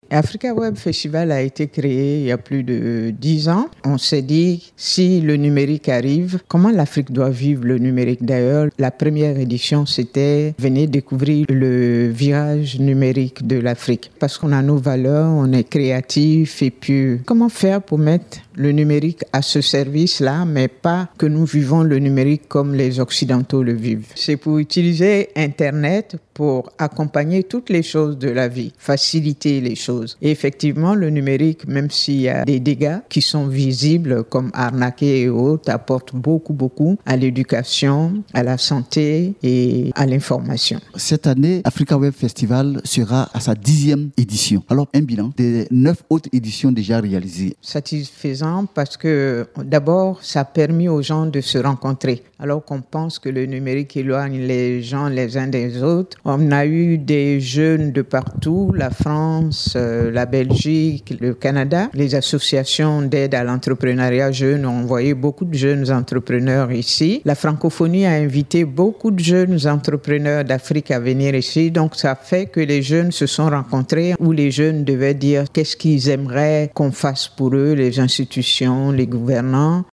Africa Web Festival a été créé il y a plus de 10 ans. On s'est dit, si le numérique arrive, comment l'Afrique doit vivre le numérique? D'ailleurs, la première édition, c'était venez découvrir le virage numérique de l'Afrique. Parce qu'on a nos valeurs, on est créatif et puis comment faire pour mettre le numérique à ce service-là, mais pas que nous vivons le numérique comme les Occidentaux le vivent. C'est pour utiliser Internet pour accompagner toutes les choses de la vie, faciliter les choses. Et effectivement, le numérique, même s'il y a des dégâts qui sont visibles, comme arnaquer et autres, apporte beaucoup à l'éducation, à la santé et à l'information. Cette année, Africa Web Festival sera à sa 10e édition. Alors, un bilan des 9 autres éditions déjà réalisées. Satisfaisant parce que d'abord, ça a permis aux gens de se rencontrer. Alors qu'on pense que le numérique éloigne les gens les uns des autres. On a eu des jeunes de partout, la France, la Belgique, le Canada. Les associations d'aide à l'entrepreneuriat jeune ont envoyé beaucoup de jeunes entrepreneurs ici. La francophonie a invité beaucoup de jeunes entrepreneurs d'Afrique à venir ici. Donc, ça fait que les jeunes se sont rencontrés où les jeunes devaient dire qu'est-ce qu'ils aimeraient qu'on fasse pour eux, les institutions, les gouvernants.